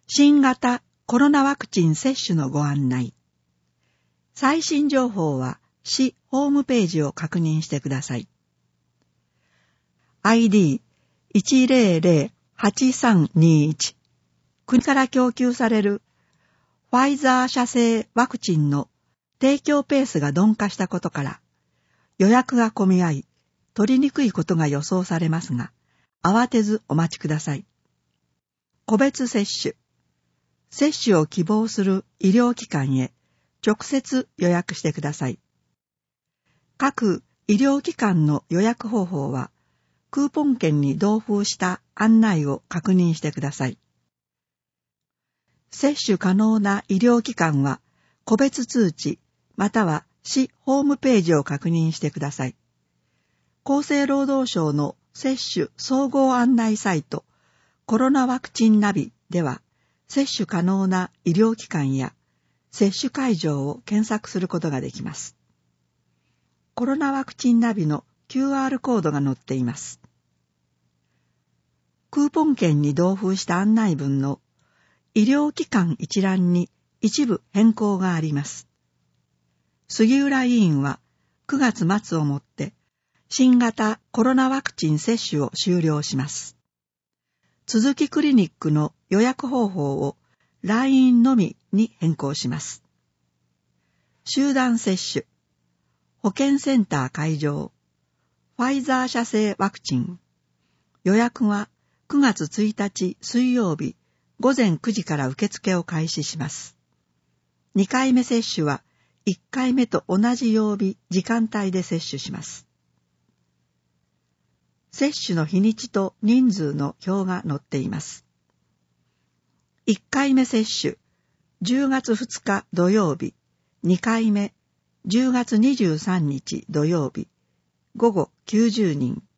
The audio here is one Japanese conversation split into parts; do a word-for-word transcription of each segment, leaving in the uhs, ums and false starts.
新型コロナワクチン接種のご案内。最新情報は市ホームページを確認してください。アイディーいちゼロゼロはちさんにいち 国から供給されるファイザー社製ワクチンの提供ペースが鈍化したことから予約が混み合い取りにくいことが予想されますが、慌てずお待ちください。個別接種接種を希望する医療機関へ直接予約してください。各医療機関の予約方法はクーポン券に同封した案内を確認してください。接種可能な医療機関は個別通知または市ホームページを確認してください。厚生労働省の接種総合案内サイトコロナワクチンナビでは接種可能な医療機関や接種会場を検索することができます。コロナワクチンナビの キューアール コードが載っています。クーポン券に同封した案内文の医療機関一覧に一部変更があります。杉浦委員はくがつ末をもって新型コロナワクチン接種を終了します。続きクリニックの予約方法を ライン のみに変更します。集団接種、保健センター会場、ファイザー社製ワクチン。予約はくがつついたち水曜日ごぜんくじから受付を開始します。にかいめ接種はいっかいめと同じ曜日、時間帯で接種します。接種の日にちと人数の表が載っています。いっかいめ接種、じゅうがつふつか土曜日、にかいめ、じゅうがつにじゅうさんにち土曜日、ごごきゅうじゅうにん。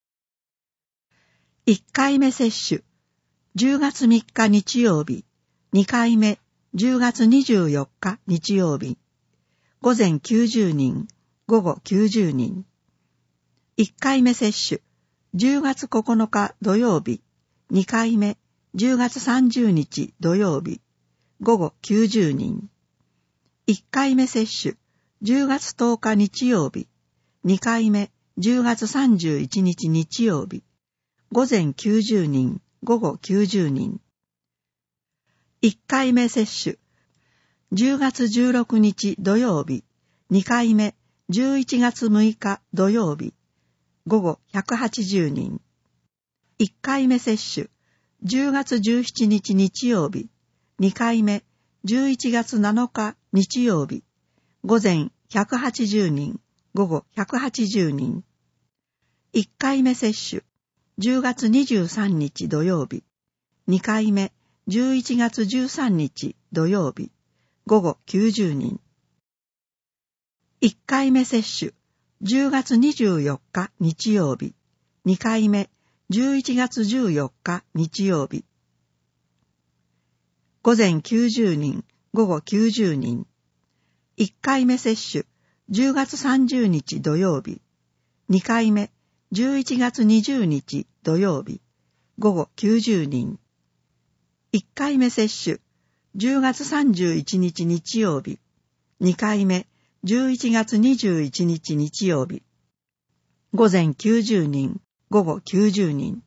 いっかいめ接種、じゅうがつみっか日曜日、にかいめ、じゅうがつにじゅうよっか日曜日、ごぜんきゅうじゅうにん、ごごきゅうじゅうにん。いっかいめ接種、じゅうがつここのか土曜日、にかいめ、じゅうがつさんじゅうにち土曜日、ごごきゅうじゅうにん。いっかいめ接種、じゅうがつとおか日曜日、にかいめ、じゅうがつさんじゅういちにち日曜日、ごぜんきゅうじゅうにん、ごごきゅうじゅうにん。いっかいめ接種、じゅうがつじゅうろくにち土曜日、にかいめ、じゅういちがつむいか土曜日、ごごひゃくはちじゅうにん。いっかいめ接種、じゅうがつじゅうしちにち日曜日、にかいめ、じゅういちがつなのか日曜日、ごぜんひゃくはちじゅうにん、ごごひゃくはちじゅうにん。いっかいめ接種、じゅうがつにじゅうさんにち土曜日、にかいめ、じゅういちがつじゅうさんにち土曜日、ごごきゅうじゅうにん。いっかいめ接種、じゅうがつにじゅうよっか日曜日、にかいめ、じゅういちがつじゅうよっか日曜日、ごぜんきゅうじゅうにん、ごごきゅうじゅうにん。いっかいめ接種、じゅうがつさんじゅうにち土曜日、にかいめ、じゅういちがつにじゅうにち土曜日、ごごきゅうじゅうにん。いっかいめ接種、じゅうがつさんじゅういちにち日曜日、にかいめ、じゅういちがつにじゅういちにち日曜日、ごぜんきゅうじゅうにん、ごごきゅうじゅうにん。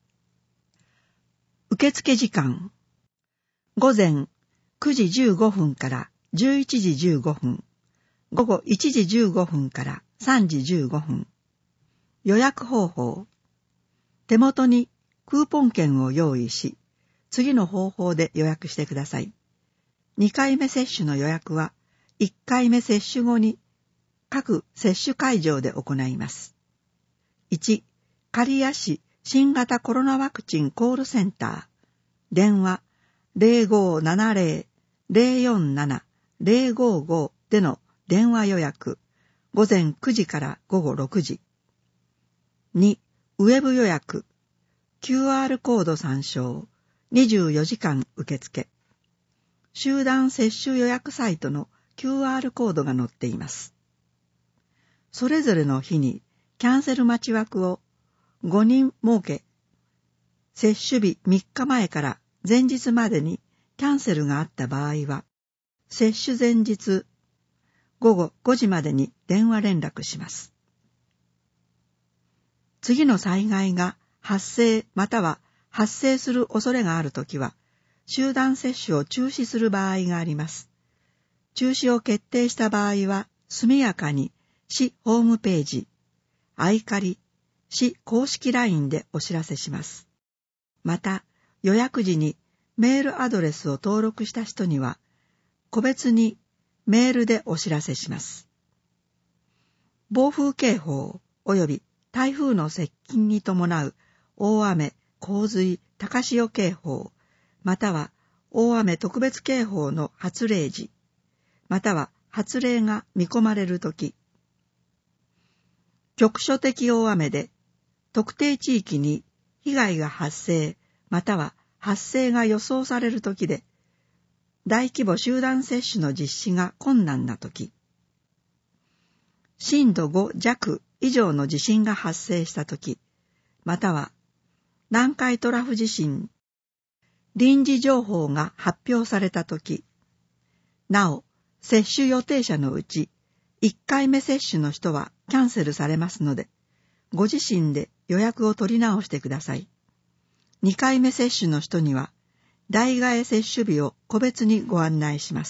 受付時間、ごぜんくじじゅうごふんからじゅういちじじゅうごふん、ごごいちじじゅうごふんからさんじじゅうごふん。予約方法、手元にクーポン券を用意し、次の方法で予約してください。にかいめ接種の予約はいっかいめ接種後に各接種会場で行います。いち、刈谷市新型コロナワクチンコールセンター、電話 ゼロごーななゼロ ゼロよんなな ゼロごーご での電話予約、ごぜんくじからごごろくじ。に、ウェブ予約、キューアール コード参照、にじゅうよじかん受付。集団接種予約サイトの キューアール コードが載っています。それぞれの日にキャンセル待ち枠をごにん設け、接種日みっかまえから前日までにキャンセルがあった場合は、接種前日ごごごじまでに電話連絡します。次の災害が発生または発生する恐れがあるときは、集団接種を中止する場合があります。中止を決定した場合は、速やかに市ホームページ、アイカリ、市公式 ライン でお知らせします。また、予約時にメールアドレスを登録した人には、個別にメールでお知らせします。暴風警報及び台風の接近に伴う大雨、洪水、高潮警報、または大雨特別警報の発令時、または発令が見込まれるとき、局所的大雨で特定地域に被害が発生、または発生が予想されるときで、大規模集団接種の実施が困難なとき、震度ご弱以上の地震が発生したとき、または南海トラフ地震、臨時情報が発表されたとき、なお、接種予定者のうちいっかいめ接種の人はキャンセルされますので、ご自身で予約を取り直してください。にかいめ接種の人には、代替え接種日を個別にご案内します。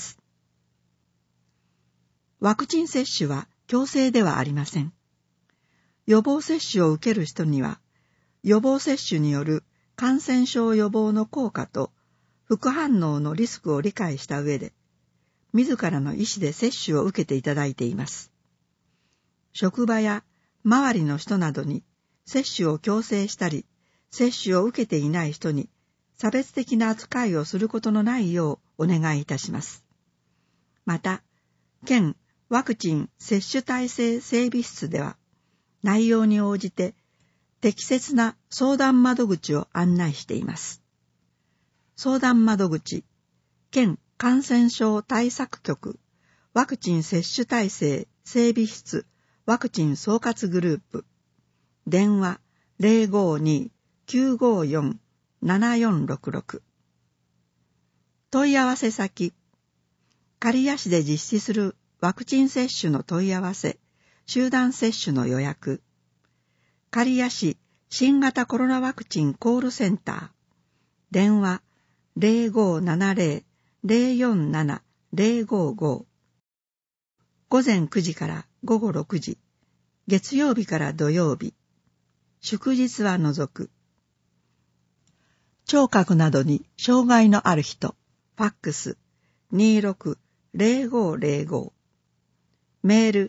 ワクチン接種は強制ではありません。予防接種を受ける人には、予防接種による感染症予防の効果と副反応のリスクを理解した上で、自らの意思で接種を受けていただいています。職場や周りの人などに接種を強制したり、接種を受けていない人に差別的な扱いをすることのないようお願いいたします。また、県ワクチン接種体制整備室では、内容に応じて適切な相談窓口を案内しています。相談窓口、県感染症対策局、ワクチン接種体制整備室、ワクチン総括グループ、電話 ゼロごに きゅうごよん ななよんろくろく、問い合わせ先、刈谷市で実施するワクチン接種の問い合わせ、集団接種の予約、刈谷市新型コロナワクチンコールセンター、電話 ゼロごななゼロ ゼロよんなな ゼロごご、午前くじから午後ろくじ、月曜日から土曜日、祝日は除く。聴覚などに障害のある人、ファックス にーろく ゼロごゼロご、メール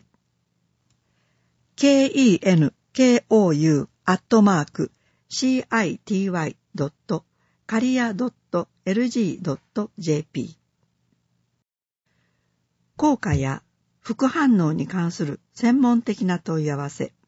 ケーイーエヌケーオーユー アットマーク シーアイティーワイ ドット カリア ドット エルジー ドット ジェーピー 効果や副反応に関する専門的な問い合わせ。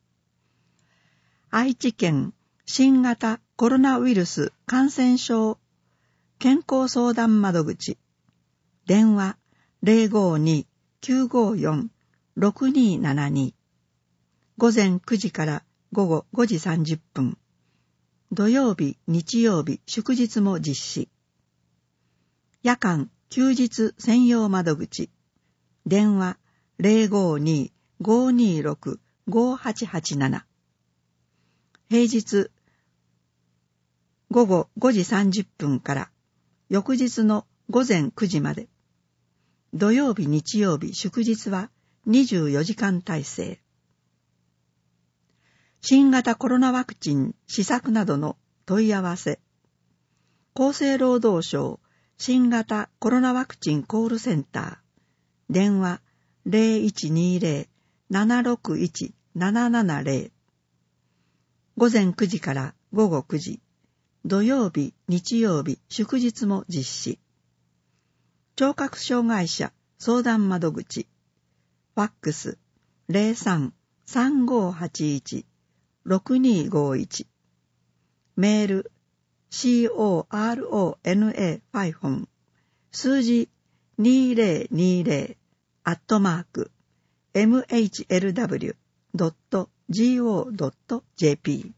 愛知県新型コロナウイルス感染症健康相談窓口、電話 ゼロごに きゅうごよん ろくにななに、午前くじから午後ごじさんじゅっぷん、土曜日、日曜日、祝日も実施。夜間、休日専用窓口、電話 ゼロごに ごにろく ごはちはちなな、平日、午後ごじさんじゅっぷんから翌日の午前くじまで、土曜日、日曜日、祝日はにじゅうよじかん体制。新型コロナワクチン施策などの問い合わせ。厚生労働省新型コロナワクチンコールセンター。電話 ゼロいちにゼロ ななろくいち ななななゼロ。午前くじから午後くじ。土曜日、日曜日、祝日も実施。聴覚障害者相談窓口。ファックス ゼロさん さんごはちいち ろくにごいち、メール コロナ 数字にせんにじゅうアットマーク エムエイチエルダブリュー ドット ジーオー ドット ジェーピー